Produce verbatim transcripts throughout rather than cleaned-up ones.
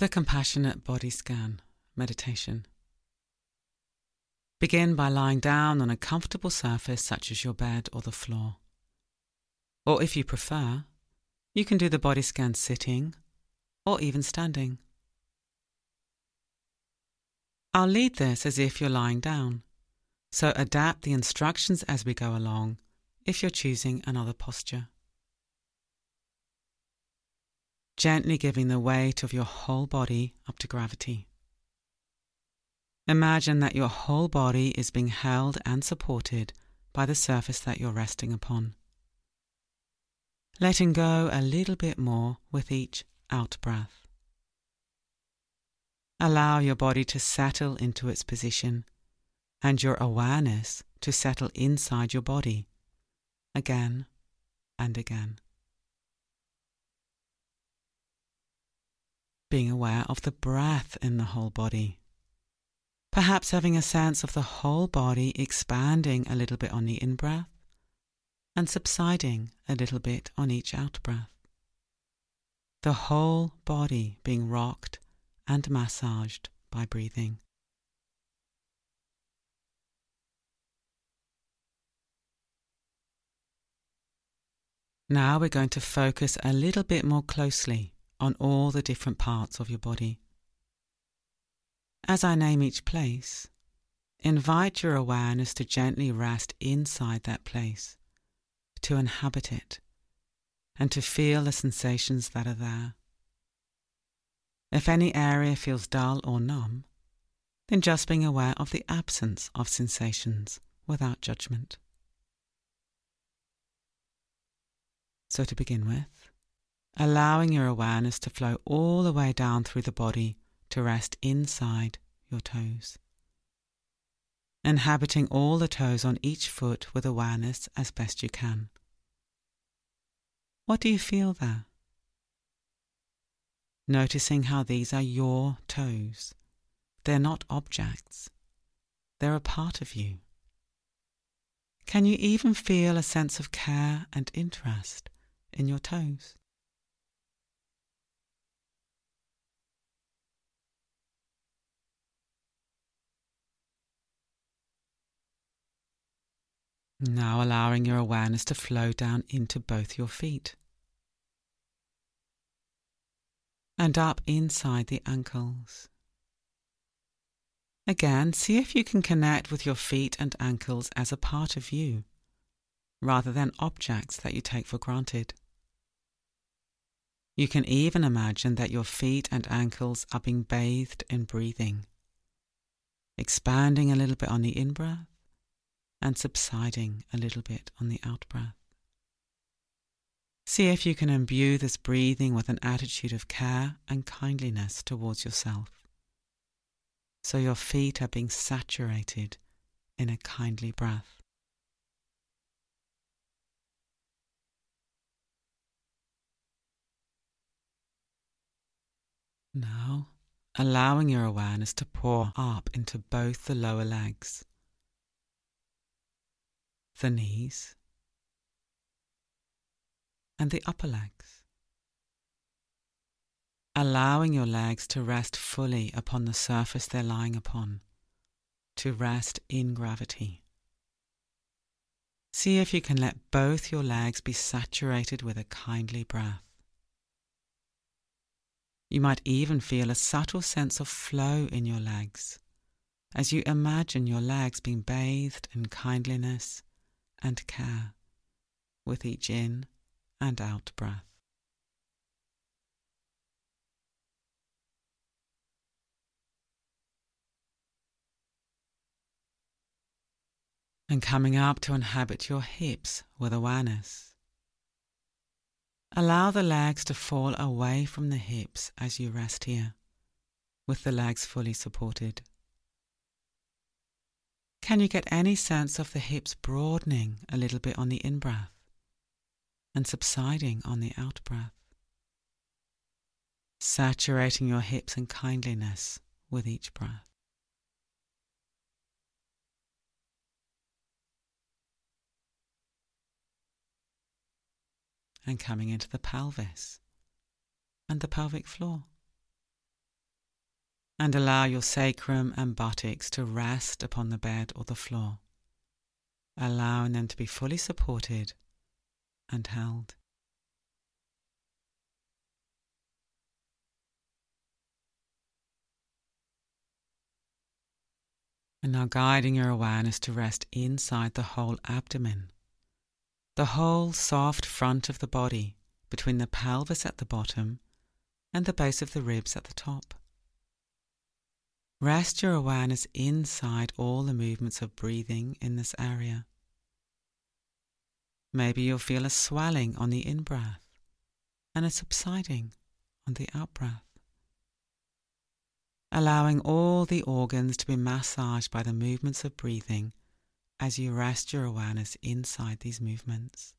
The Compassionate Body Scan Meditation. Begin by lying down on a comfortable surface such as your bed or the floor. Or if you prefer, you can do the body scan sitting or even standing. I'll lead this as if you're lying down, so adapt the instructions as we go along if you're choosing another posture. Gently giving the weight of your whole body up to gravity. Imagine that your whole body is being held and supported by the surface that you're resting upon. Letting go a little bit more with each out-breath. Allow your body to settle into its position and your awareness to settle inside your body, again and again. Being aware of the breath in the whole body. Perhaps having a sense of the whole body expanding a little bit on the in-breath and subsiding a little bit on each out-breath. The whole body being rocked and massaged by breathing. Now we're going to focus a little bit more closely on all the different parts of your body. As I name each place, invite your awareness to gently rest inside that place, to inhabit it, and to feel the sensations that are there. If any area feels dull or numb, then just being aware of the absence of sensations without judgment. So to begin with, allowing your awareness to flow all the way down through the body to rest inside your toes. Inhabiting all the toes on each foot with awareness as best you can. What do you feel there? Noticing how these are your toes. They're not objects. They're a part of you. Can you even feel a sense of care and interest in your toes? Now allowing your awareness to flow down into both your feet and up inside the ankles. Again, see if you can connect with your feet and ankles as a part of you, rather than objects that you take for granted. You can even imagine that your feet and ankles are being bathed in breathing, expanding a little bit on the in-breath, and subsiding a little bit on the out-breath. See if you can imbue this breathing with an attitude of care and kindliness towards yourself, so your feet are being saturated in a kindly breath. Now, allowing your awareness to pour up into both the lower legs, the knees, and the upper legs. Allowing your legs to rest fully upon the surface they're lying upon, to rest in gravity. See if you can let both your legs be saturated with a kindly breath. You might even feel a subtle sense of flow in your legs as you imagine your legs being bathed in kindliness and care with each in and out breath. And coming up to inhabit your hips with awareness. Allow the legs to fall away from the hips as you rest here, with the legs fully supported. Can you get any sense of the hips broadening a little bit on the in-breath and subsiding on the out-breath? Saturating your hips in kindliness with each breath. And coming into the pelvis and the pelvic floor. and allow your sacrum and buttocks to rest upon the bed or the floor, allowing them to be fully supported and held. And now guiding your awareness to rest inside the whole abdomen, the whole soft front of the body between the pelvis at the bottom and the base of the ribs at the top. Rest your awareness inside all the movements of breathing in this area. Maybe you'll feel a swelling on the in-breath and a subsiding on the out-breath, allowing all the organs to be massaged by the movements of breathing as you rest your awareness inside these movements.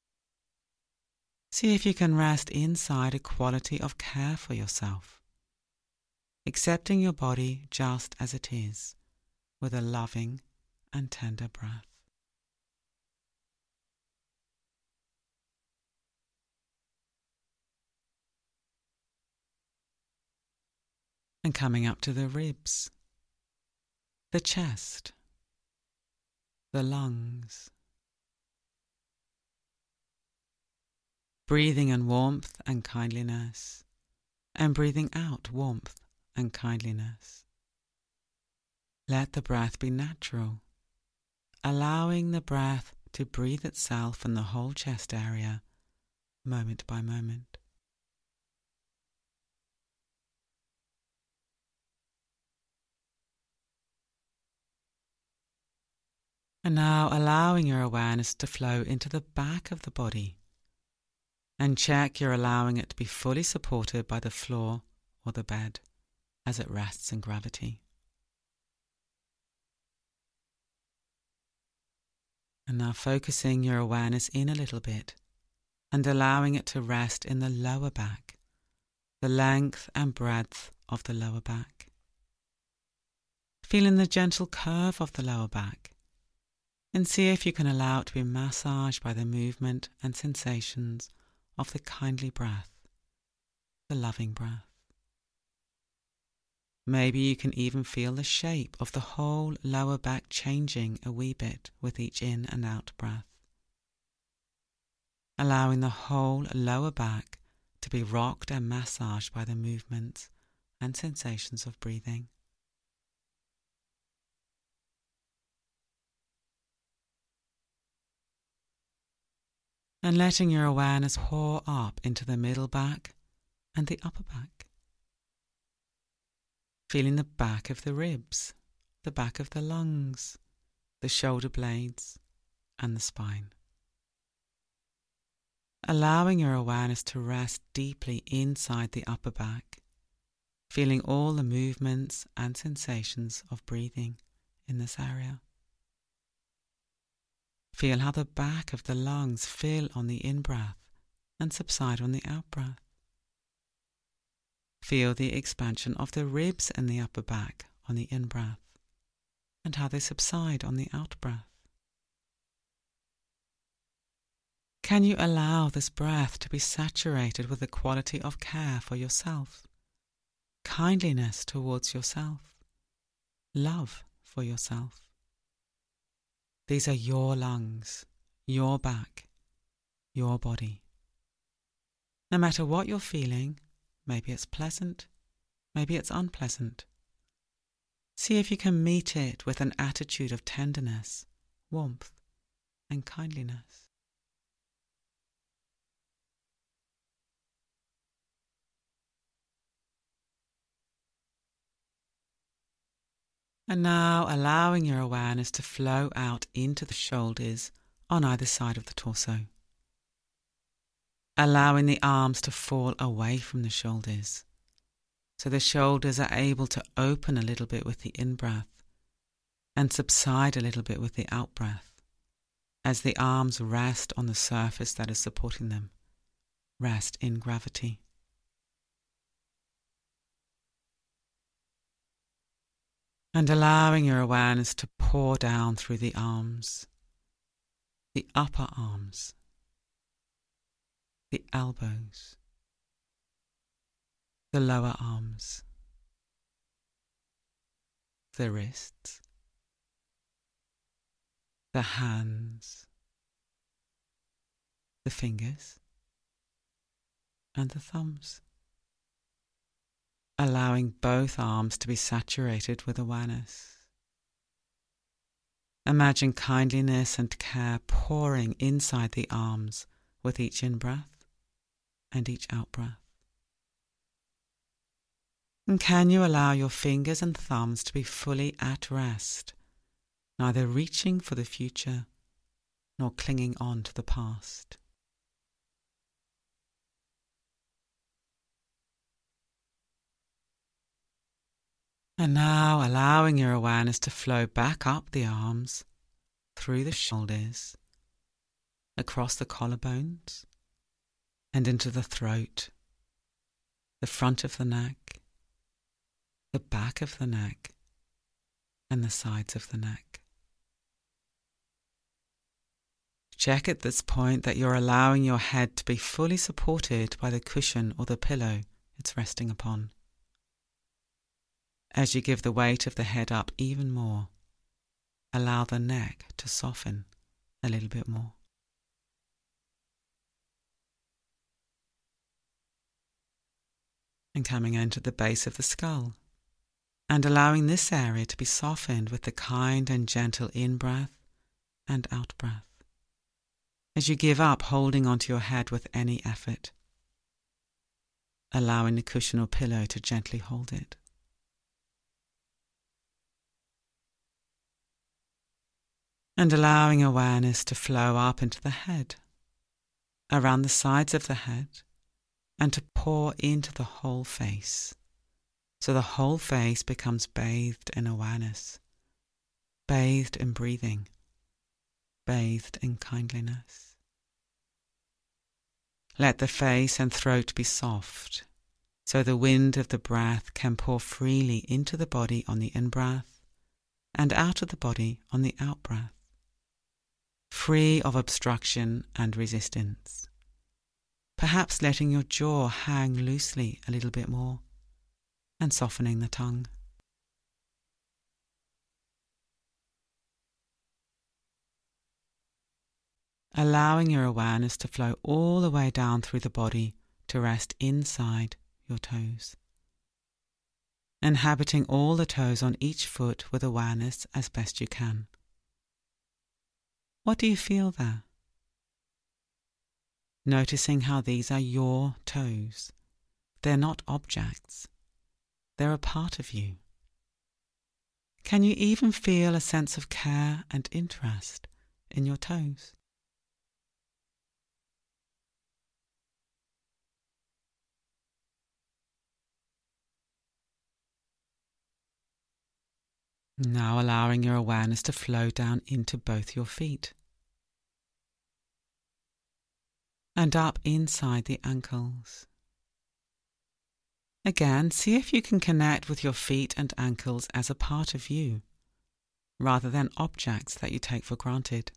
See if you can rest inside a quality of care for yourself, accepting your body just as it is, with a loving and tender breath. And coming up to the ribs, the chest, the lungs. Breathing in warmth and kindliness, and breathing out warmth and kindliness. Let the breath be natural, allowing the breath to breathe itself in the whole chest area, moment by moment. And now allowing your awareness to flow into the back of the body, and check you're allowing it to be fully supported by the floor or the bed as it rests in gravity. And now focusing your awareness in a little bit and allowing it to rest in the lower back, the length and breadth of the lower back. Feeling the gentle curve of the lower back, and see if you can allow it to be massaged by the movement and sensations of the kindly breath, the loving breath. Maybe you can even feel the shape of the whole lower back changing a wee bit with each in and out breath, allowing the whole lower back to be rocked and massaged by the movements and sensations of breathing. And letting your awareness pour up into the middle back and the upper back. Feeling the back of the ribs, the back of the lungs, the shoulder blades, and the spine. Allowing your awareness to rest deeply inside the upper back, feeling all the movements and sensations of breathing in this area. Feel how the back of the lungs fill on the in-breath and subside on the out-breath. Feel the expansion of the ribs in the upper back on the in-breath and how they subside on the out-breath. Can you allow this breath to be saturated with the quality of care for yourself, kindliness towards yourself, love for yourself? These are your lungs, your back, your body. No matter what you're feeling, maybe it's pleasant, maybe it's unpleasant. See if you can meet it with an attitude of tenderness, warmth, and kindliness. And now allowing your awareness to flow out into the shoulders on either side of the torso. Allowing the arms to fall away from the shoulders, so the shoulders are able to open a little bit with the in-breath and subside a little bit with the out-breath, as the arms rest on the surface that is supporting them, rest in gravity. And allowing your awareness to pour down through the arms, the upper arms, the elbows, the lower arms, the wrists, the hands, the fingers, and the thumbs, allowing both arms to be saturated with awareness. Imagine kindliness and care pouring inside the arms with each in-breath and each out-breath. And can you allow your fingers and thumbs to be fully at rest, neither reaching for the future nor clinging on to the past? And now allowing your awareness to flow back up the arms, through the shoulders, across the collarbones, and into the throat, the front of the neck, the back of the neck, and the sides of the neck. Check at this point that you're allowing your head to be fully supported by the cushion or the pillow it's resting upon. As you give the weight of the head up even more, allow the neck to soften a little bit more. And coming into the base of the skull, and allowing this area to be softened with the kind and gentle in-breath and out-breath, as you give up holding onto your head with any effort, allowing the cushion or pillow to gently hold it. And allowing awareness to flow up into the head, around the sides of the head, and to pour into the whole face, so the whole face becomes bathed in awareness, bathed in breathing, bathed in kindliness. Let the face and throat be soft, so the wind of the breath can pour freely into the body on the in-breath and out of the body on the out-breath, free of obstruction and resistance, perhaps letting your jaw hang loosely a little bit more and softening the tongue. Allowing your awareness to flow all the way down through the body to rest inside your toes, inhabiting all the toes on each foot with awareness as best you can. What do you feel there? Noticing how these are your toes. They're not objects. They're a part of you. Can you even feel a sense of care and interest in your toes? Now allowing your awareness to flow down into both your feet and up inside the ankles. Again, see if you can connect with your feet and ankles as a part of you, rather than objects that you take for granted.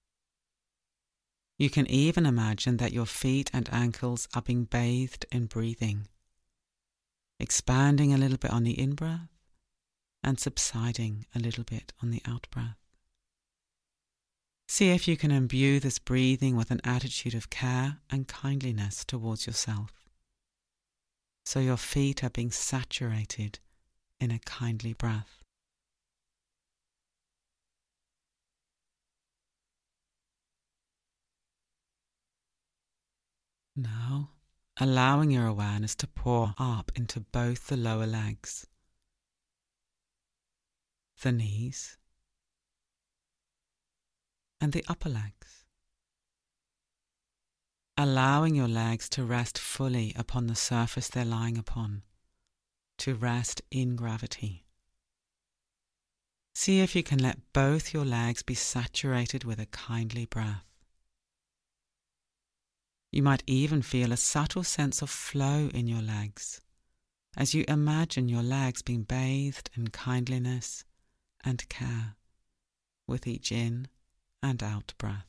You can even imagine that your feet and ankles are being bathed in breathing, expanding a little bit on the in-breath and subsiding a little bit on the out-breath. See if you can imbue this breathing with an attitude of care and kindliness towards yourself, so your feet are being saturated in a kindly breath. Now, allowing your awareness to pour up into both the lower legs, the knees, and the upper legs. Allowing your legs to rest fully upon the surface they're lying upon, to rest in gravity. See if you can let both your legs be saturated with a kindly breath. You might even feel a subtle sense of flow in your legs as you imagine your legs being bathed in kindliness and care with each in and out breath.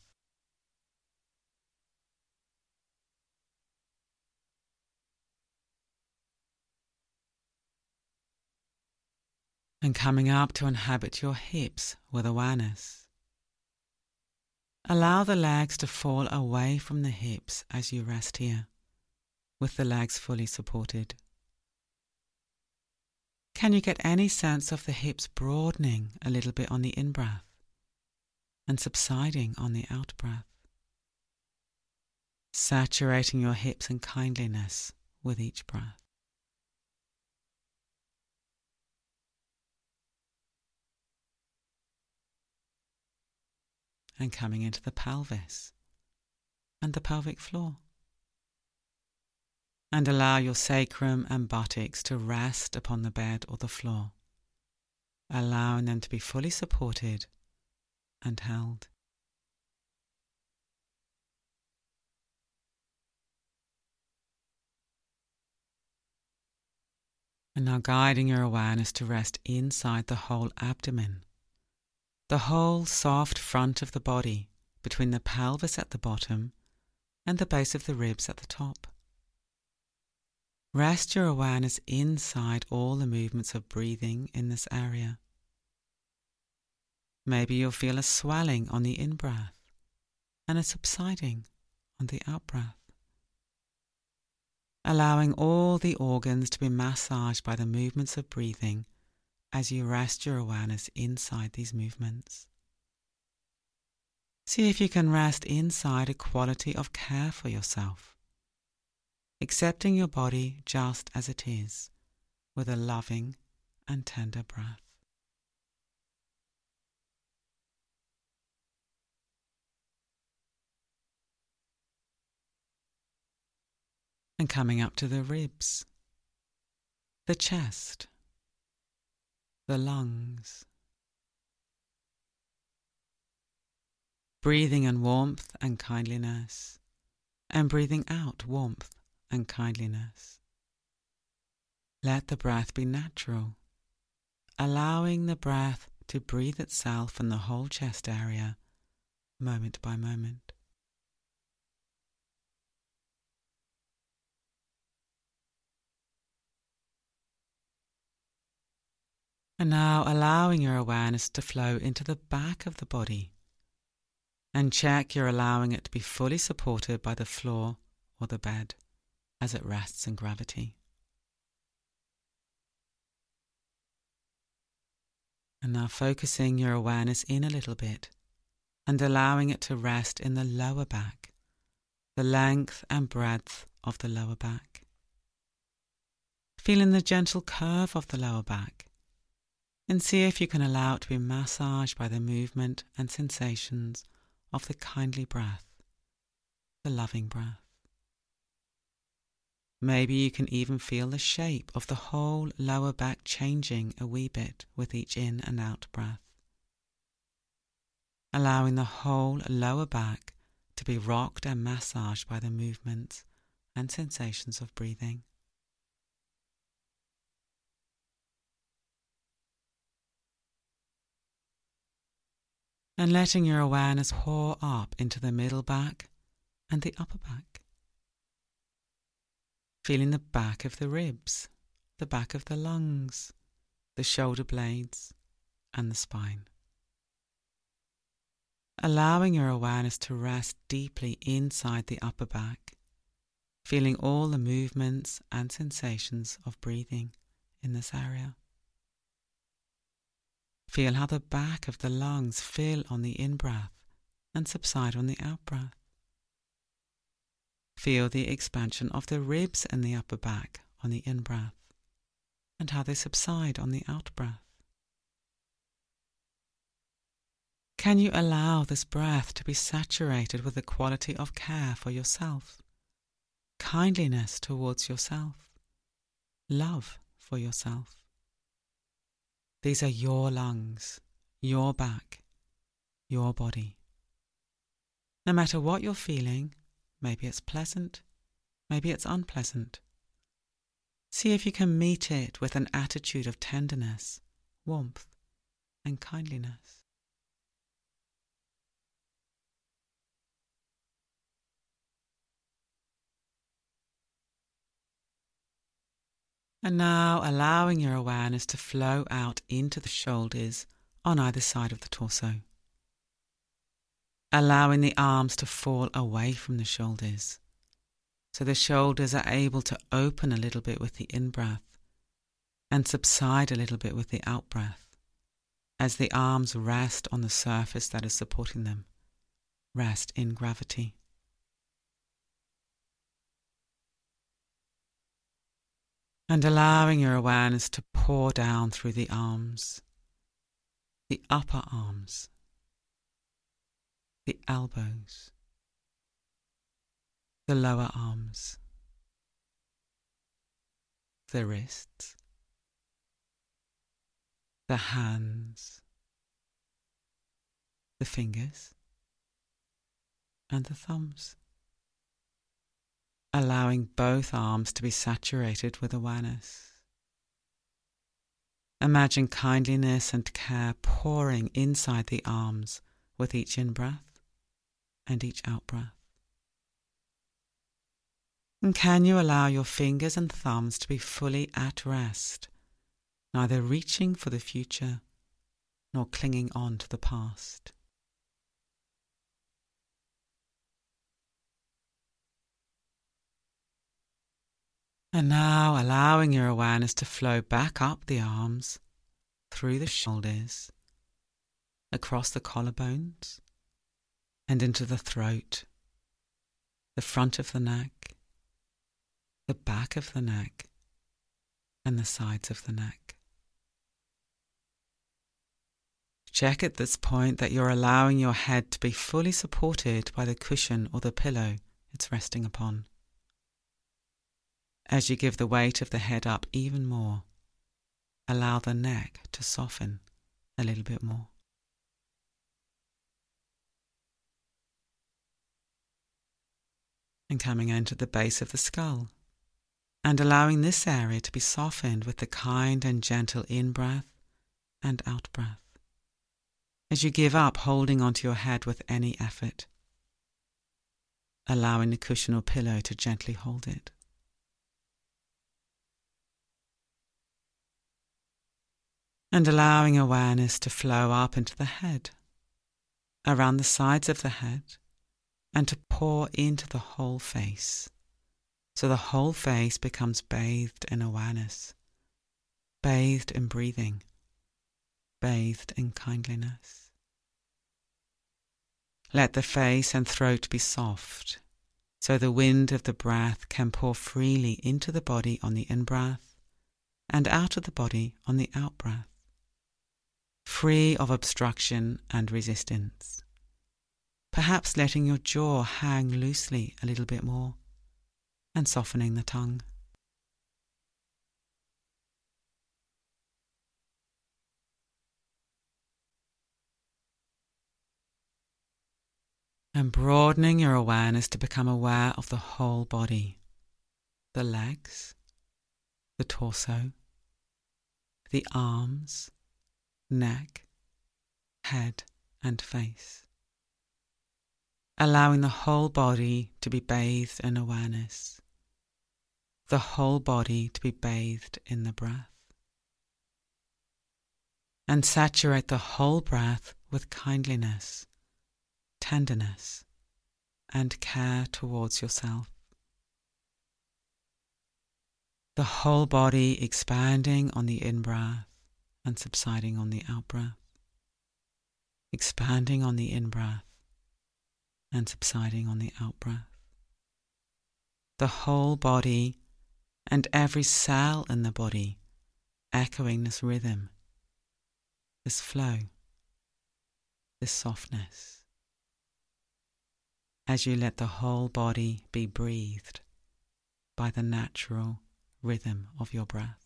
And coming up to inhabit your hips with awareness. Allow the legs to fall away from the hips as you rest here, with the legs fully supported. Can you get any sense of the hips broadening a little bit on the in-breath and subsiding on the out-breath? Saturating your hips in kindliness with each breath. And coming into the pelvis and the pelvic floor. And allow your sacrum and buttocks to rest upon the bed or the floor, allowing them to be fully supported and held. And now guiding your awareness to rest inside the whole abdomen, the whole soft front of the body between the pelvis at the bottom and the base of the ribs at the top. Rest your awareness inside all the movements of breathing in this area. Maybe you'll feel a swelling on the in-breath and a subsiding on the out-breath. Allowing all the organs to be massaged by the movements of breathing as you rest your awareness inside these movements. See if you can rest inside a quality of care for yourself, accepting your body just as it is, with a loving and tender breath. And coming up to the ribs, the chest, the lungs. Breathing in warmth and kindliness, and breathing out warmth and kindliness. Let the breath be natural, allowing the breath to breathe itself in the whole chest area, moment by moment. And now allowing your awareness to flow into the back of the body, and check you're allowing it to be fully supported by the floor or the bed as it rests in gravity. And now focusing your awareness in a little bit and allowing it to rest in the lower back, the length and breadth of the lower back. Feeling the gentle curve of the lower back, and see if you can allow it to be massaged by the movement and sensations of the kindly breath, the loving breath. Maybe you can even feel the shape of the whole lower back changing a wee bit with each in and out breath, allowing the whole lower back to be rocked and massaged by the movements and sensations of breathing. And letting your awareness pour up into the middle back and the upper back. Feeling the back of the ribs, the back of the lungs, the shoulder blades, and the spine. Allowing your awareness to rest deeply inside the upper back, feeling all the movements and sensations of breathing in this area. Feel how the back of the lungs fill on the in-breath and subside on the out-breath. Feel the expansion of the ribs in the upper back on the in-breath and how they subside on the out-breath. Can you allow this breath to be saturated with the quality of care for yourself, kindliness towards yourself, love for yourself? These are your lungs, your back, your body. No matter what you're feeling, maybe it's pleasant, maybe it's unpleasant. See if you can meet it with an attitude of tenderness, warmth, and kindliness. And now allowing your awareness to flow out into the shoulders on either side of the torso. Allowing the arms to fall away from the shoulders, so the shoulders are able to open a little bit with the in-breath and subside a little bit with the out-breath as the arms rest on the surface that is supporting them, rest in gravity. And allowing your awareness to pour down through the arms, the upper arms, the elbows, the lower arms, the wrists, the hands, the fingers, and the thumbs. Allowing both arms to be saturated with awareness. Imagine kindliness and care pouring inside the arms with each in-breath and each out-breath. And can you allow your fingers and thumbs to be fully at rest, neither reaching for the future nor clinging on to the past? And now allowing your awareness to flow back up the arms, through the shoulders, across the collarbones, and into the throat, the front of the neck, the back of the neck, and the sides of the neck. Check at this point that you're allowing your head to be fully supported by the cushion or the pillow it's resting upon. As you give the weight of the head up even more, allow the neck to soften a little bit more. And coming into the base of the skull, and allowing this area to be softened with the kind and gentle in-breath and out-breath, as you give up holding onto your head with any effort, allowing the cushion or pillow to gently hold it. And allowing awareness to flow up into the head, around the sides of the head, and to pour into the whole face, so the whole face becomes bathed in awareness, bathed in breathing, bathed in kindliness. Let the face and throat be soft, so the wind of the breath can pour freely into the body on the in-breath and out of the body on the out-breath, free of obstruction and resistance. Perhaps letting your jaw hang loosely a little bit more and softening the tongue. And broadening your awareness to become aware of the whole body, the legs, the torso, the arms, neck, head, and face. Allowing the whole body to be bathed in awareness, the whole body to be bathed in the breath. And saturate the whole breath with kindliness, tenderness, and care towards yourself. The whole body expanding on the in-breath and subsiding on the out-breath, expanding on the in-breath and subsiding on the out-breath. The whole body and every cell in the body echoing this rhythm, this flow, this softness, as you let the whole body be breathed by the natural rhythm of your breath.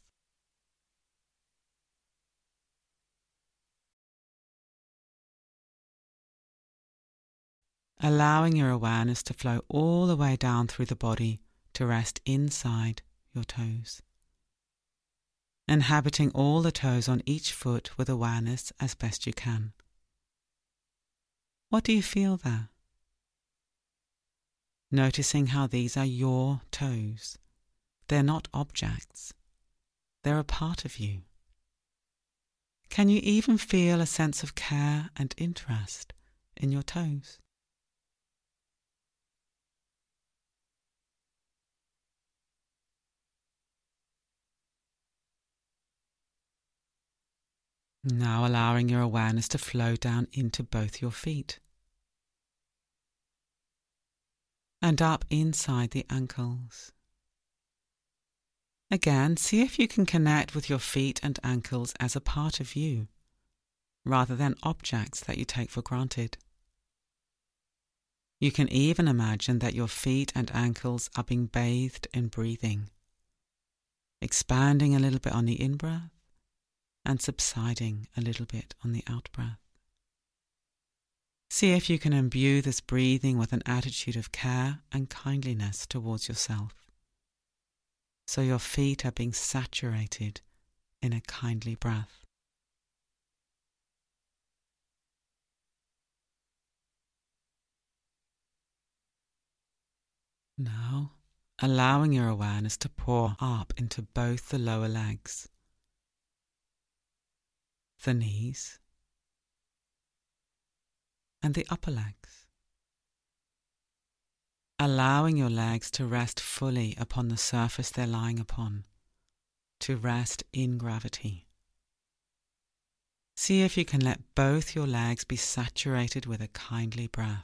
Allowing your awareness to flow all the way down through the body to rest inside your toes. Inhabiting all the toes on each foot with awareness as best you can. What do you feel there? Noticing how these are your toes. They're not objects. They're a part of you. Can you even feel a sense of care and interest in your toes? Now allowing your awareness to flow down into both your feet and up inside the ankles. Again, see if you can connect with your feet and ankles as a part of you, rather than objects that you take for granted. You can even imagine that your feet and ankles are being bathed in breathing, expanding a little bit on the in-breath and subsiding a little bit on the out-breath. See if you can imbue this breathing with an attitude of care and kindliness towards yourself, so your feet are being saturated in a kindly breath. Now, allowing your awareness to pour up into both the lower legs, the knees, and the upper legs. Allowing your legs to rest fully upon the surface they're lying upon, to rest in gravity. See if you can let both your legs be saturated with a kindly breath.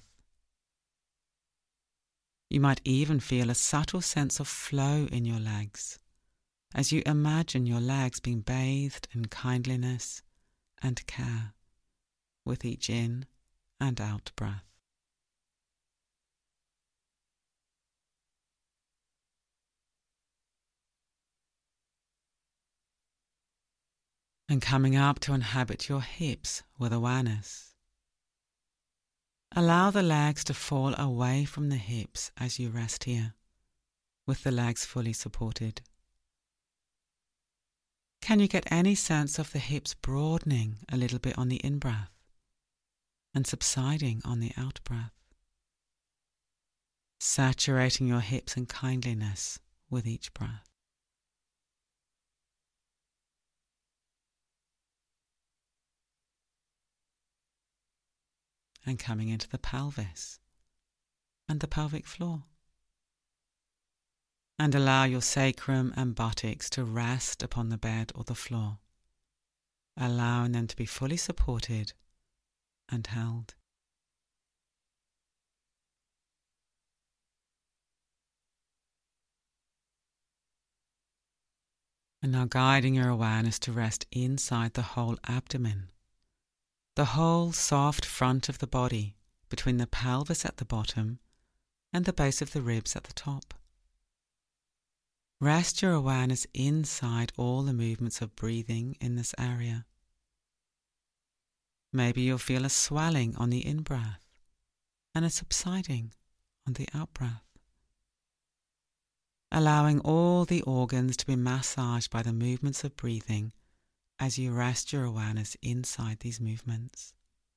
You might even feel a subtle sense of flow in your legs as you imagine your legs being bathed in kindliness and care with each in and out breath. And coming up to inhabit your hips with awareness. Allow the legs to fall away from the hips as you rest here, with the legs fully supported. Can you get any sense of the hips broadening a little bit on the in-breath and subsiding on the out-breath? Saturating your hips in kindliness with each breath. And coming into the pelvis and the pelvic floor. And allow your sacrum and buttocks to rest upon the bed or the floor, allowing them to be fully supported and held. And now guiding your awareness to rest inside the whole abdomen, the whole soft front of the body between the pelvis at the bottom and the base of the ribs at the top. Rest your awareness inside all the movements of breathing in this area. Maybe you'll feel a swelling on the in-breath and a subsiding on the out-breath. Allowing all the organs to be massaged by the movements of breathing as you rest your awareness inside these movements.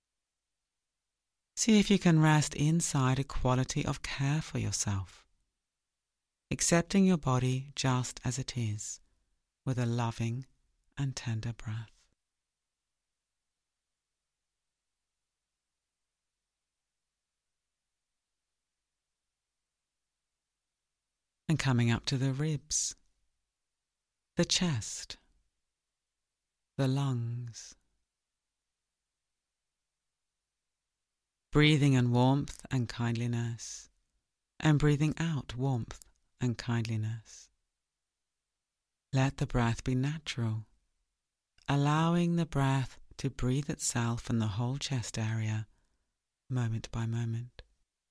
See if you can rest inside a quality of care for yourself, accepting your body just as it is, with a loving and tender breath. And coming up to the ribs, the chest, the lungs. Breathing in warmth and kindliness, and breathing out warmth and kindliness. Let the breath be natural, allowing the breath to breathe itself in the whole chest area, moment by moment.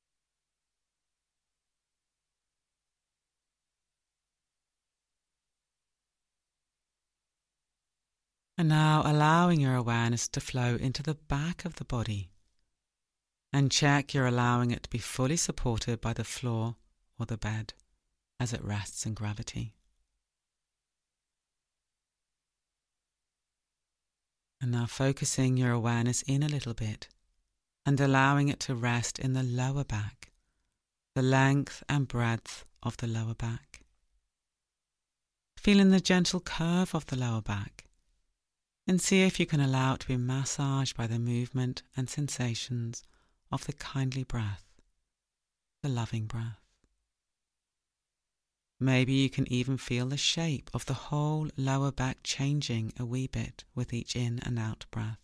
And now allowing your awareness to flow into the back of the body, and check you're allowing it to be fully supported by the floor or the bed as it rests in gravity. And now focusing your awareness in a little bit and allowing it to rest in the lower back, the length and breadth of the lower back. feeling the gentle curve of the lower back, and see if you can allow it to be massaged by the movement and sensations of the kindly breath, the loving breath. Maybe you can even feel the shape of the whole lower back changing a wee bit with each in and out breath,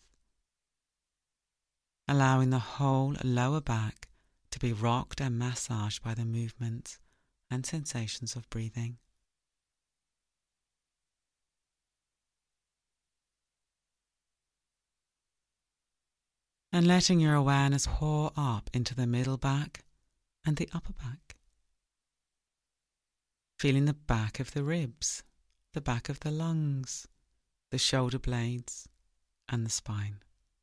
allowing the whole lower back to be rocked and massaged by the movements and sensations of breathing. And letting your awareness pour up into the middle back and the upper back. Feeling the back of the ribs, the back of the lungs, the shoulder blades, and the spine.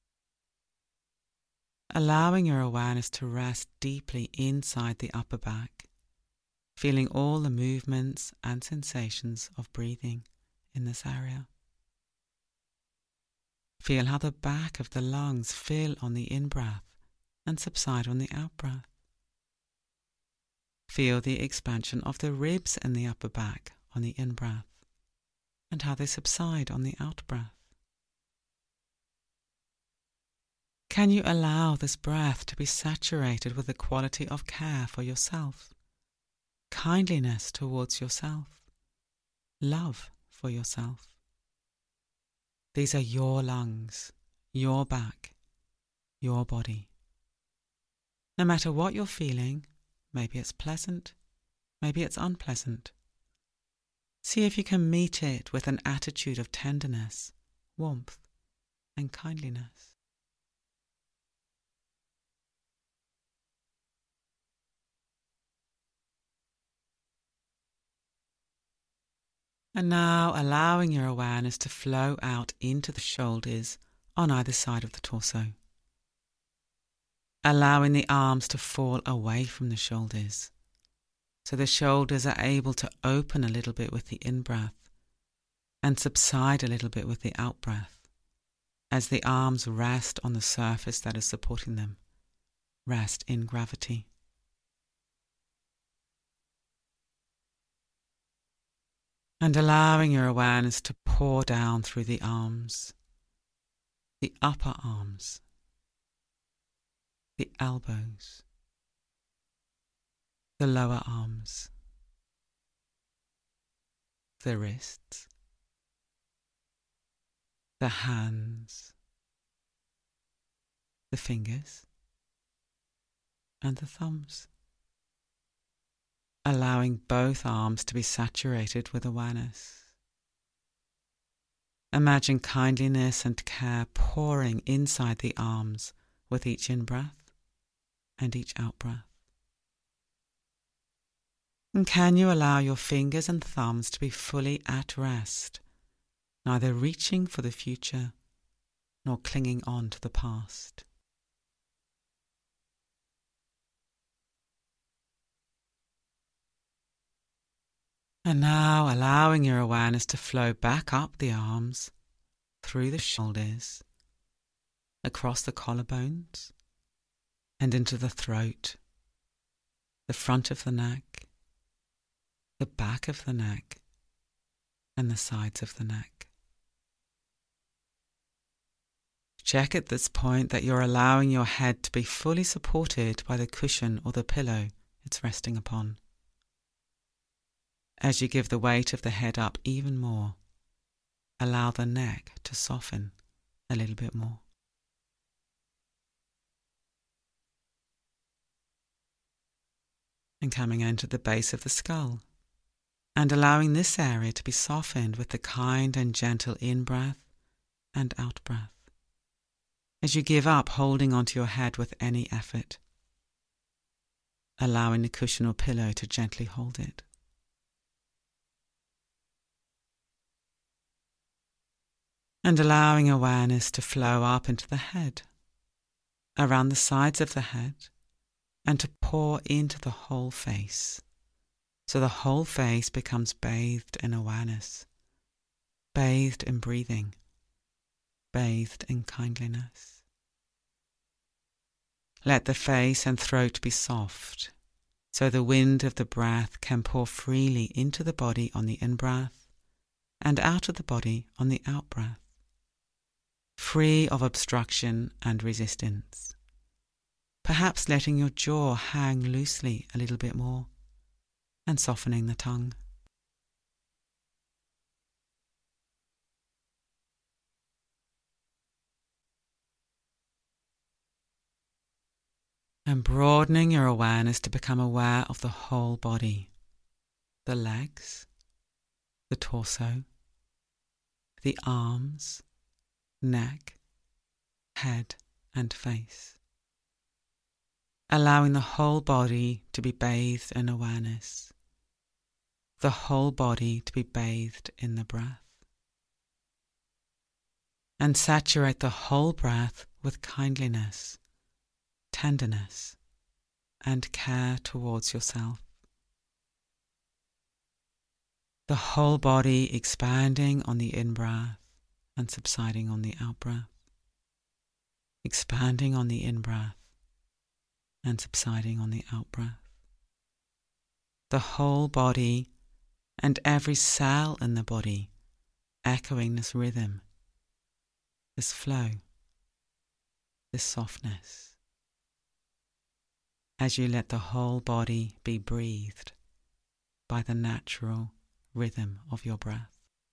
Allowing your awareness to rest deeply inside the upper back, feeling all the movements and sensations of breathing in this area. Feel how the back of the lungs fill on the in-breath and subside on the out-breath. Feel the expansion of the ribs in the upper back on the in-breath and how they subside on the out-breath. Can you allow this breath to be saturated with the quality of care for yourself, kindliness towards yourself, love for yourself? These are your lungs, your back, your body. No matter what you're feeling, maybe it's pleasant, maybe it's unpleasant. See if you can meet it with an attitude of tenderness, warmth, and kindliness. And now allowing your awareness to flow out into the shoulders on either side of the torso. Allowing the arms to fall away from the shoulders, so the shoulders are able to open a little bit with the in-breath and subside a little bit with the out-breath as the arms rest on the surface that is supporting them, rest in gravity. And allowing your awareness to pour down through the arms, the upper arms, the elbows, the lower arms, the wrists, the hands, the fingers, and the thumbs. Allowing both arms to be saturated with awareness. Imagine kindliness and care pouring inside the arms with each in-breath and each out-breath. And can you allow your fingers and thumbs to be fully at rest, neither reaching for the future nor clinging on to the past? And now allowing your awareness to flow back up the arms, through the shoulders, across the collarbones, and into the throat, the front of the neck, the back of the neck, and the sides of the neck. Check at this point that you're allowing your head to be fully supported by the cushion or the pillow it's resting upon. As you give the weight of the head up even more, allow the neck to soften a little bit more. And coming into the base of the skull, and allowing this area to be softened with the kind and gentle in-breath and out-breath, as you give up holding onto your head with any effort, allowing the cushion or pillow to gently hold it. And allowing awareness to flow up into the head, around the sides of the head, and to pour into the whole face, so the whole face becomes bathed in awareness, bathed in breathing, bathed in kindliness. Let the face and throat be soft, so the wind of the breath can pour freely into the body on the in-breath and out of the body on the out-breath, free of obstruction and resistance. Perhaps letting your jaw hang loosely a little bit more and softening the tongue. And broadening your awareness to become aware of the whole body, the legs, the torso, the arms, neck, head and face. Allowing the whole body to be bathed in awareness, the whole body to be bathed in the breath. And saturate the whole breath with kindliness, tenderness, and care towards yourself. The whole body expanding on the in-breath and subsiding on the out-breath. Expanding on the in-breath and subsiding on the out-breath. The whole body and every cell in the body echoing this rhythm, this flow, this softness, as you let the whole body be breathed by the natural rhythm of your breath.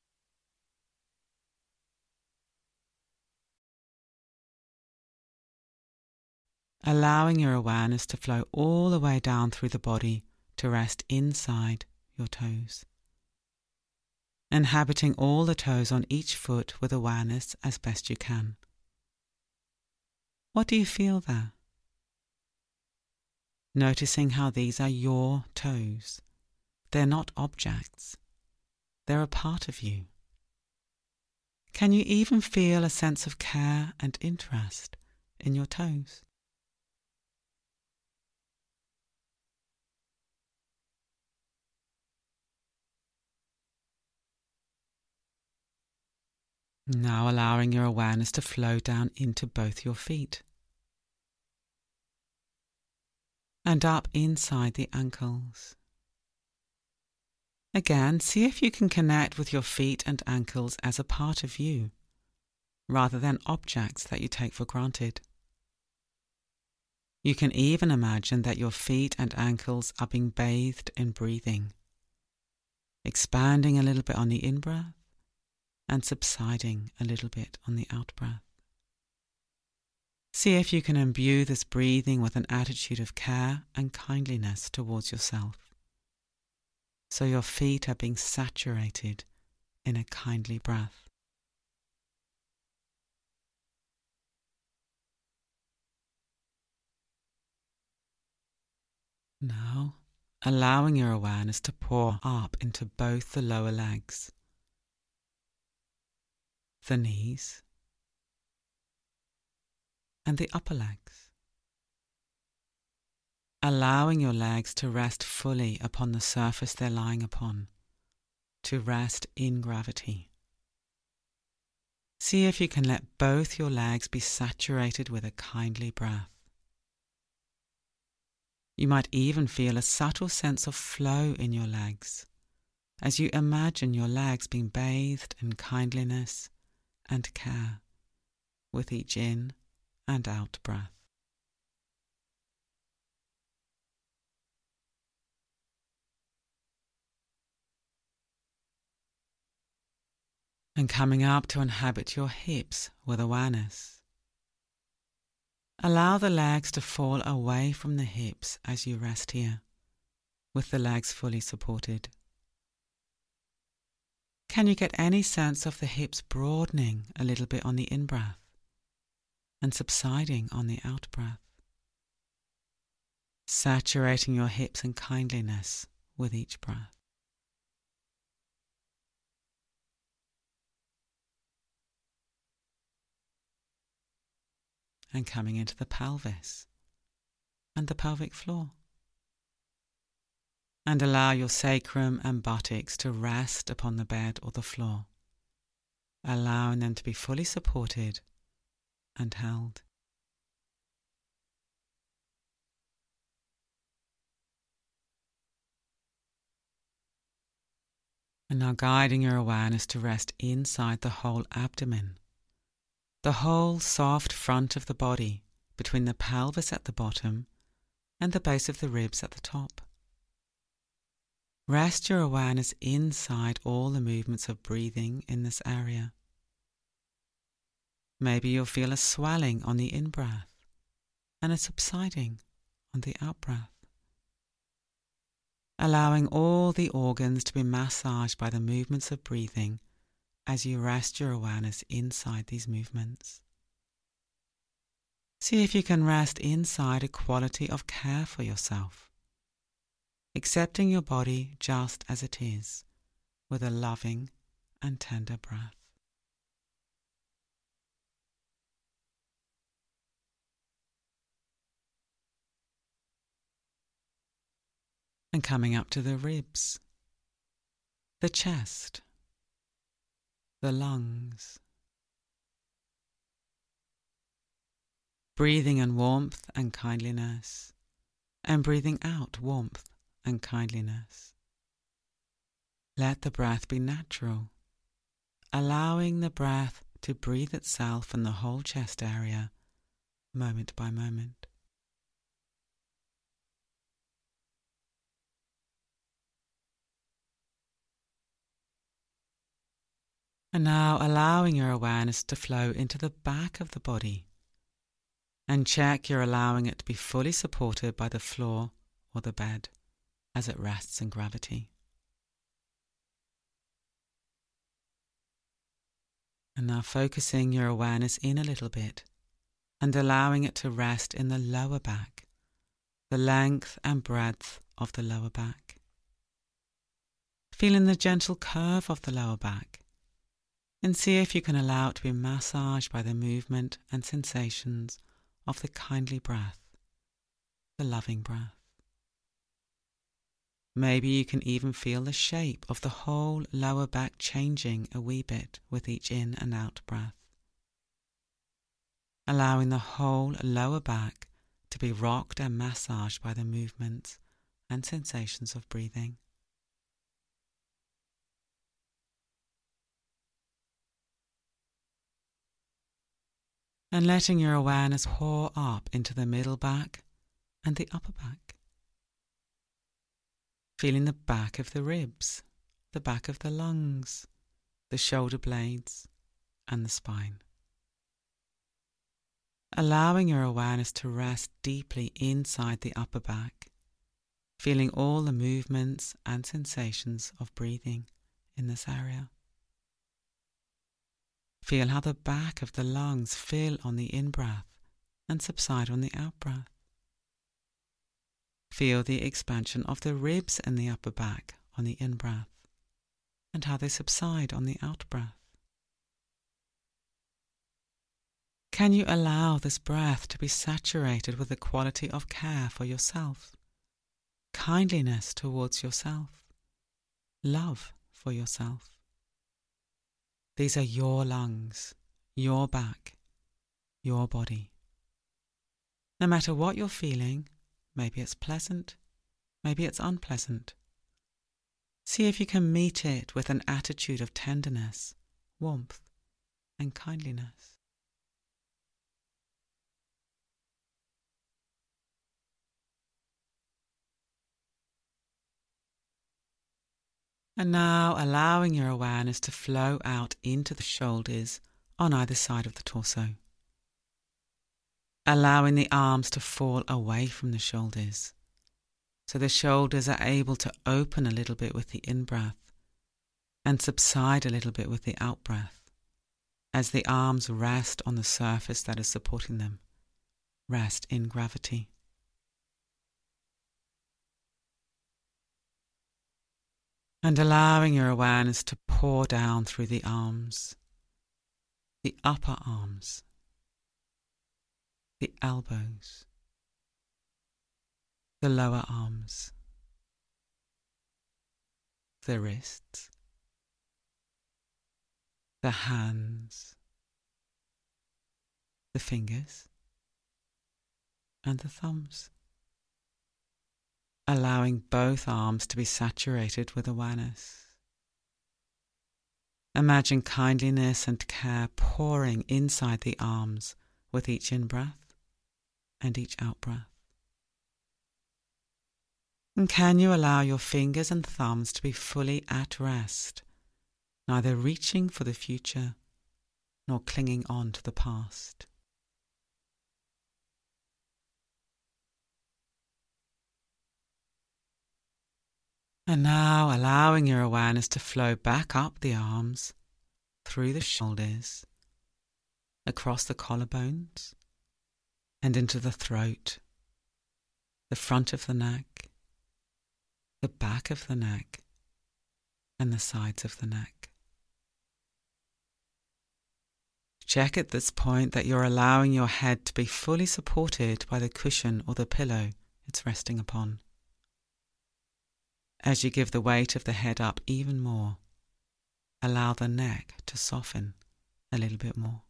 Allowing your awareness to flow all the way down through the body to rest inside your toes. Inhabiting all the toes on each foot with awareness as best you can. What do you feel there? Noticing how these are your toes. They're not objects. They're a part of you. Can you even feel a sense of care and interest in your toes? Now allowing your awareness to flow down into both your feet and up inside the ankles. Again, see if you can connect with your feet and ankles as a part of you, rather than objects that you take for granted. You can even imagine that your feet and ankles are being bathed in breathing, expanding a little bit on the in-breath and subsiding a little bit on the out-breath. See if you can imbue this breathing with an attitude of care and kindliness towards yourself, so your feet are being saturated in a kindly breath. Now, allowing your awareness to pour up into both the lower legs, the knees, and the upper legs. Allowing your legs to rest fully upon the surface they're lying upon, to rest in gravity. See if you can let both your legs be saturated with a kindly breath. You might even feel a subtle sense of flow in your legs as you imagine your legs being bathed in kindliness and care with each in and out breath. And coming up to inhabit your hips with awareness. Allow the legs to fall away from the hips as you rest here, with the legs fully supported. Can you get any sense of the hips broadening a little bit on the in-breath and subsiding on the out-breath? Saturating your hips in kindliness with each breath. And coming into the pelvis and the pelvic floor. And allow your sacrum and buttocks to rest upon the bed or the floor, allowing them to be fully supported and held. And now guiding your awareness to rest inside the whole abdomen, the whole soft front of the body between the pelvis at the bottom and the base of the ribs at the top. Rest your awareness inside all the movements of breathing in this area. Maybe you'll feel a swelling on the in-breath and a subsiding on the out-breath. Allowing all the organs to be massaged by the movements of breathing as you rest your awareness inside these movements. See if you can rest inside a quality of care for yourself, accepting your body just as it is, with a loving and tender breath. And coming up to the ribs, the chest, the lungs. Breathing in warmth and kindliness, and breathing out warmth and kindliness. Let the breath be natural, allowing the breath to breathe itself in the whole chest area, moment by moment. And now allowing your awareness to flow into the back of the body, and check you're allowing it to be fully supported by the floor or the bed as it rests in gravity. And now focusing your awareness in a little bit and allowing it to rest in the lower back, the length and breadth of the lower back. Feeling the gentle curve of the lower back, and see if you can allow it to be massaged by the movement and sensations of the kindly breath, the loving breath. Maybe you can even feel the shape of the whole lower back changing a wee bit with each in and out breath, allowing the whole lower back to be rocked and massaged by the movements and sensations of breathing. And letting your awareness pour up into the middle back and the upper back. Feeling the back of the ribs, the back of the lungs, the shoulder blades, and the spine. Allowing your awareness to rest deeply inside the upper back, feeling all the movements and sensations of breathing in this area. Feel how the back of the lungs fill on the in-breath and subside on the out-breath. Feel the expansion of the ribs in the upper back on the in-breath and how they subside on the out-breath. Can you allow this breath to be saturated with the quality of care for yourself, kindliness towards yourself, love for yourself? These are your lungs, your back, your body. No matter what you're feeling, maybe it's pleasant, maybe it's unpleasant. See if you can meet it with an attitude of tenderness, warmth, and kindliness. And now allowing your awareness to flow out into the shoulders on either side of the torso. Allowing the arms to fall away from the shoulders, so the shoulders are able to open a little bit with the in-breath and subside a little bit with the out-breath, as the arms rest on the surface that is supporting them, rest in gravity. And allowing your awareness to pour down through the arms, the upper arms, the elbows, the lower arms, the wrists, the hands, the fingers, and the thumbs. Allowing both arms to be saturated with awareness. Imagine kindliness and care pouring inside the arms with each in-breath and each out-breath. And can you allow your fingers and thumbs to be fully at rest, neither reaching for the future nor clinging on to the past? And now allowing your awareness to flow back up the arms, through the shoulders, across the collarbones, and into the throat, the front of the neck, the back of the neck, and the sides of the neck. Check at this point that you're allowing your head to be fully supported by the cushion or the pillow it's resting upon. As you give the weight of the head up even more, allow the neck to soften a little bit more.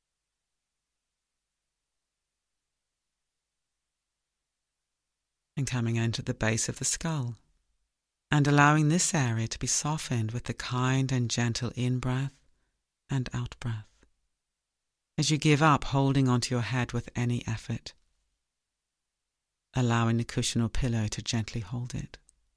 And coming into the base of the skull, and allowing this area to be softened with the kind and gentle in-breath and out-breath, as you give up holding onto your head with any effort, allowing the cushion or pillow to gently hold it.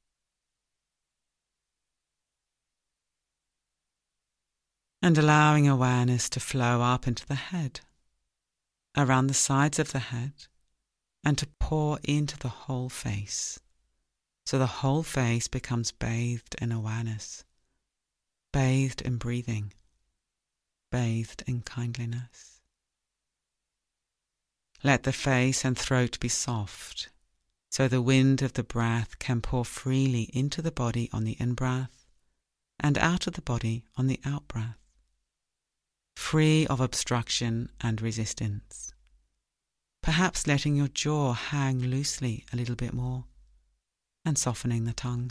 And allowing awareness to flow up into the head, around the sides of the head, and to pour into the whole face, so the whole face becomes bathed in awareness, bathed in breathing, bathed in kindliness. Let the face and throat be soft, so the wind of the breath can pour freely into the body on the in-breath and out of the body on the out-breath, free of obstruction and resistance, perhaps letting your jaw hang loosely a little bit more and softening the tongue.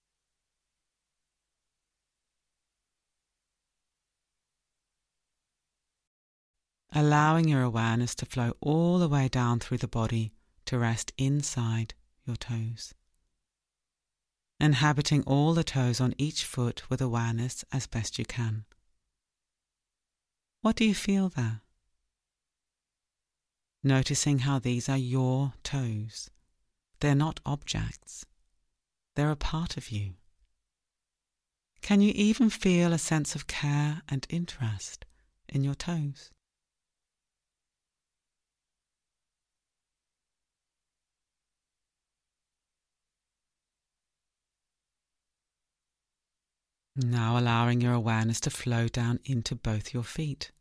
Allowing your awareness to flow all the way down through the body to rest inside your toes. Inhabiting all the toes on each foot with awareness as best you can. What do you feel there? Noticing how these are your toes. They're not objects. They're a part of you. Can you even feel a sense of care and interest in your toes? Now allowing your awareness to flow down into both your feet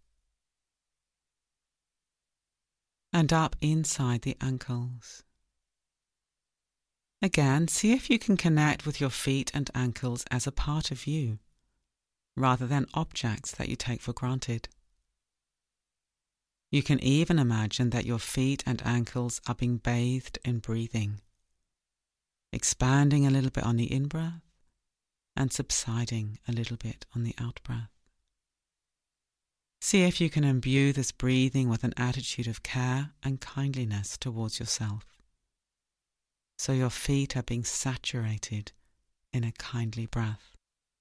and up inside the ankles. Again, see if you can connect with your feet and ankles as a part of you, rather than objects that you take for granted. You can even imagine that your feet and ankles are being bathed in breathing, expanding a little bit on the in-breath and subsiding a little bit on the out-breath. See if you can imbue this breathing with an attitude of care and kindliness towards yourself, so your feet are being saturated in a kindly breath.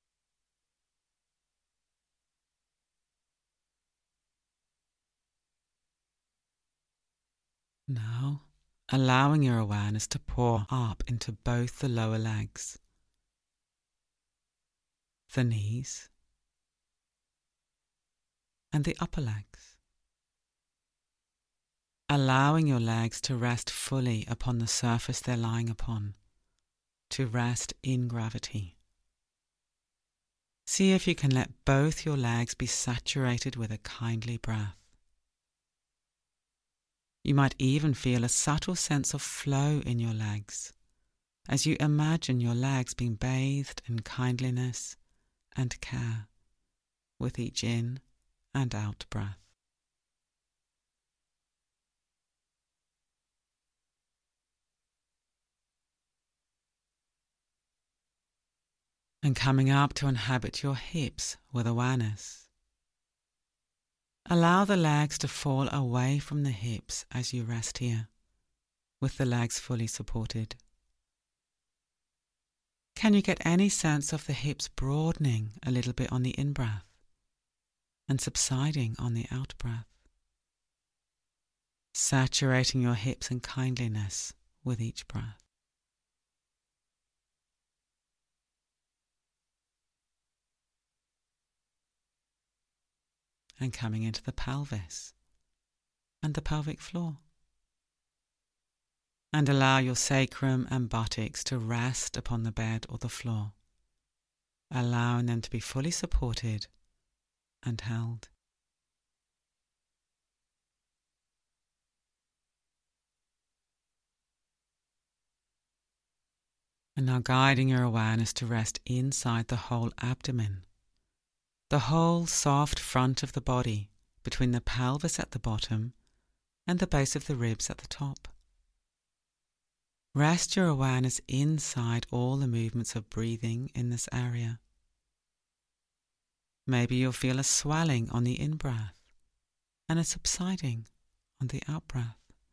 Now, allowing your awareness to pour up into both the lower legs, the knees, and the upper legs. Allowing your legs to rest fully upon the surface they're lying upon, to rest in gravity. See if you can let both your legs be saturated with a kindly breath. You might even feel a subtle sense of flow in your legs as you imagine your legs being bathed in kindliness and care with each in and out breath. And coming up to inhabit your hips with awareness. Allow the legs to fall away from the hips as you rest here, with the legs fully supported. Can you get any sense of the hips broadening a little bit on the in-breath and subsiding on the out-breath. Saturating your hips in kindliness with each breath. And coming into the pelvis and the pelvic floor. And allow your sacrum and buttocks to rest upon the bed or the floor, allowing them to be fully supported and held. And now guiding your awareness to rest inside the whole abdomen, the whole soft front of the body between the pelvis at the bottom and the base of the ribs at the top. Rest your awareness inside all the movements of breathing in this area. Maybe you'll feel a swelling on the in-breath and a subsiding on the out-breath.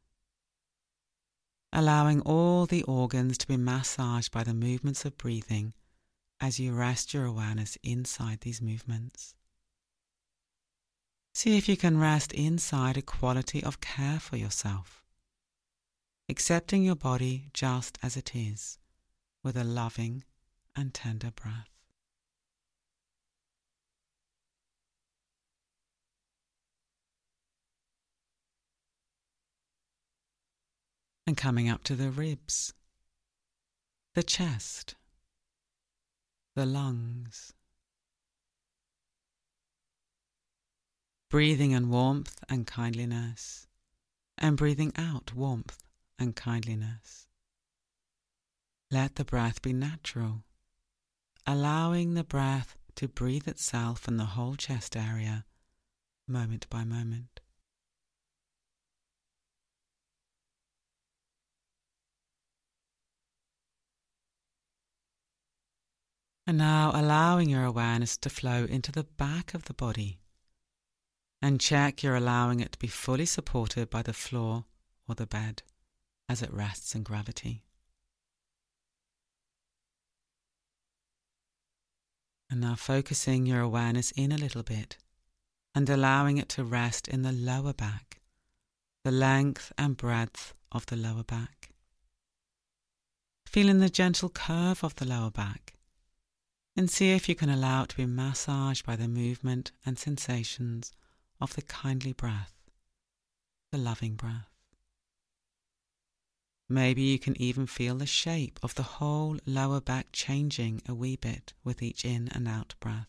Allowing all the organs to be massaged by the movements of breathing as you rest your awareness inside these movements. See if you can rest inside a quality of care for yourself, accepting your body just as it is, with a loving and tender breath. And coming up to the ribs, the chest, the lungs. Breathing in warmth and kindliness, and breathing out warmth and kindliness. Let the breath be natural, allowing the breath to breathe itself in the whole chest area, moment by moment. And now allowing your awareness to flow into the back of the body, and check you're allowing it to be fully supported by the floor or the bed as it rests in gravity. And now focusing your awareness in a little bit and allowing it to rest in the lower back, the length and breadth of the lower back. Feeling the gentle curve of the lower back, and see if you can allow it to be massaged by the movement and sensations of the kindly breath, the loving breath. Maybe you can even feel the shape of the whole lower back changing a wee bit with each in and out breath,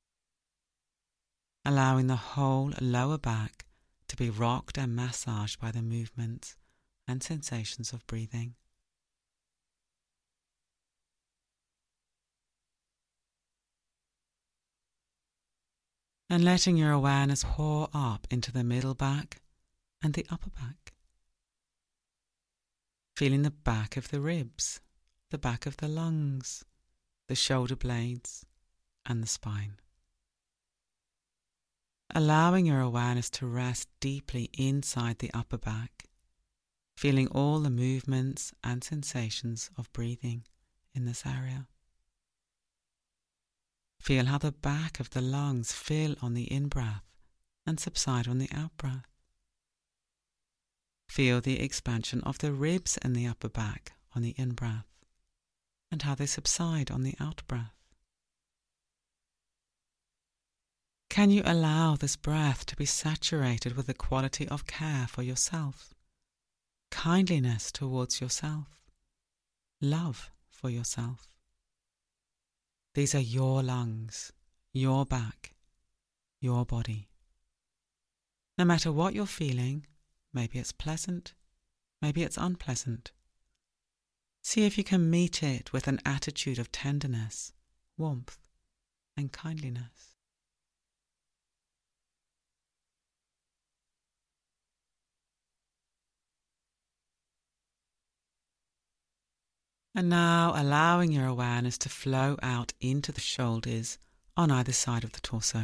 allowing the whole lower back to be rocked and massaged by the movements and sensations of breathing. And letting your awareness pour up into the middle back and the upper back. Feeling the back of the ribs, the back of the lungs, the shoulder blades, and the spine. Allowing your awareness to rest deeply inside the upper back, feeling all the movements and sensations of breathing in this area. Feel how the back of the lungs fill on the in-breath and subside on the out-breath. Feel the expansion of the ribs in the upper back on the in-breath and how they subside on the out-breath. Can you allow this breath to be saturated with the quality of care for yourself, kindliness towards yourself, love for yourself? These are your lungs, your back, your body. No matter what you're feeling, maybe it's pleasant, maybe it's unpleasant. See if you can meet it with an attitude of tenderness, warmth, and kindliness. And now allowing your awareness to flow out into the shoulders on either side of the torso.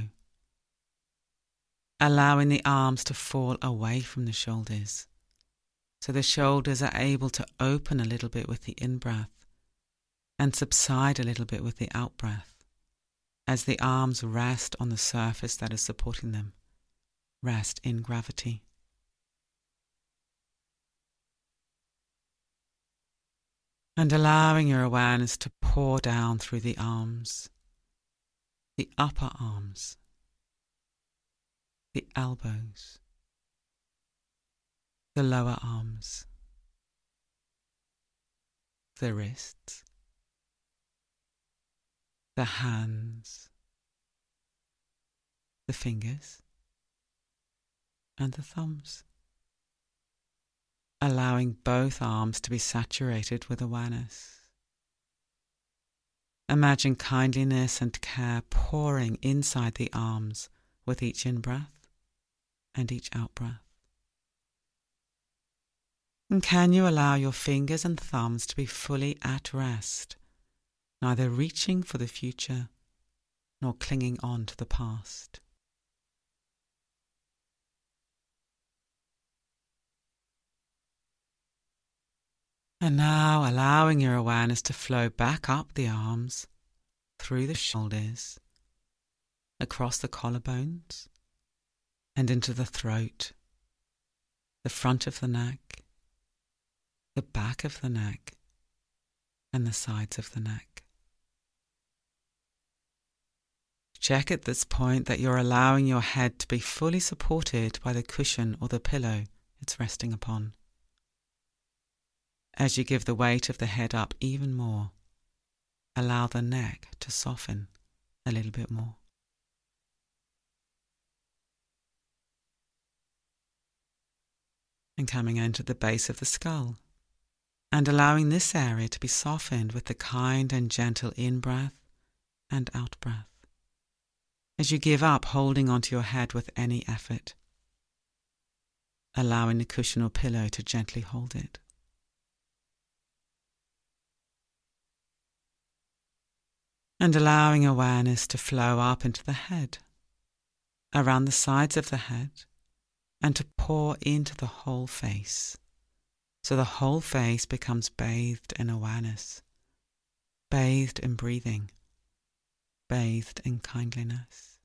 Allowing the arms to fall away from the shoulders, so the shoulders are able to open a little bit with the in-breath and subside a little bit with the out-breath. as the arms rest on the surface that is supporting them, rest in gravity. And allowing your awareness to pour down through the arms, the upper arms, the elbows, the lower arms, the wrists, the hands, the fingers, and the thumbs, allowing both arms to be saturated with awareness. Imagine kindliness and care pouring inside the arms with each in-breath and each out-breath. And can you allow your fingers and thumbs to be fully at rest, neither reaching for the future nor clinging on to the past? And now allowing your awareness to flow back up the arms, through the shoulders, across the collarbones, and into the throat, the front of the neck, the back of the neck, and the sides of the neck. Check at this point that you're allowing your head to be fully supported by the cushion or the pillow it's resting upon. As you give the weight of the head up even more, allow the neck to soften a little bit more. And coming into the base of the skull, and allowing this area to be softened with the kind and gentle in-breath and out-breath, as you give up holding onto your head with any effort, allowing the cushion or pillow to gently hold it. And allowing awareness to flow up into the head, around the sides of the head, and to pour into the whole face, so the whole face becomes bathed in awareness, bathed in breathing, bathed in kindliness.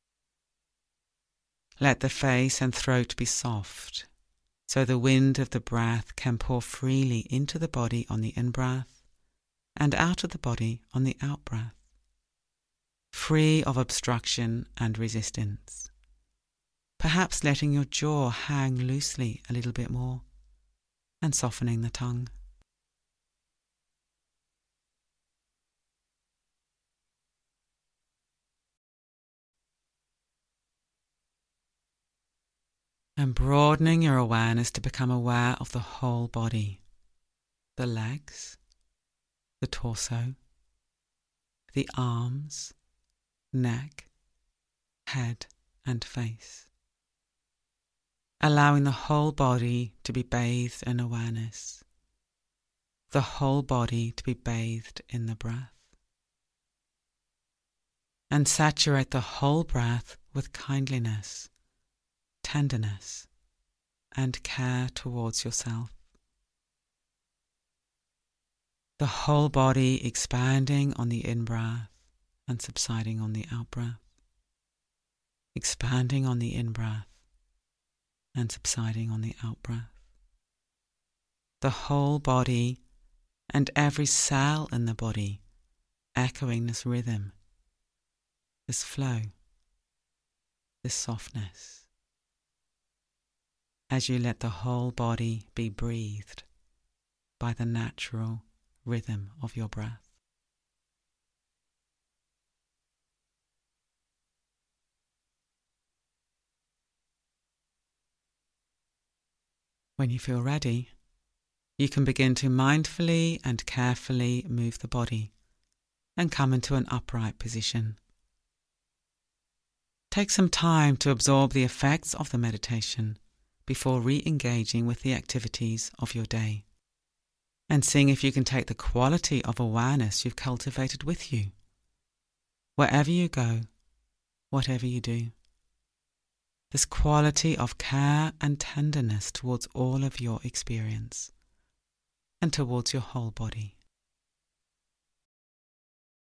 Let the face and throat be soft, so the wind of the breath can pour freely into the body on the in-breath and out of the body on the out-breath, free of obstruction and resistance, perhaps letting your jaw hang loosely a little bit more and softening the tongue. And broadening your awareness to become aware of the whole body, the legs, the torso, the arms, neck, head, and face. Allowing the whole body to be bathed in awareness, the whole body to be bathed in the breath. And saturate the whole breath with kindliness, tenderness, and care towards yourself. The whole body expanding on the in-breath and subsiding on the out-breath, expanding on the in-breath and subsiding on the out-breath. The whole body and every cell in the body echoing this rhythm, this flow, this softness, as you let the whole body be breathed by the natural rhythm of your breath. When you feel ready, you can begin to mindfully and carefully move the body and come into an upright position. Take some time to absorb the effects of the meditation before re-engaging with the activities of your day, and seeing if you can take the quality of awareness you've cultivated with you, wherever you go, whatever you do. This quality of care and tenderness towards all of your experience and towards your whole body.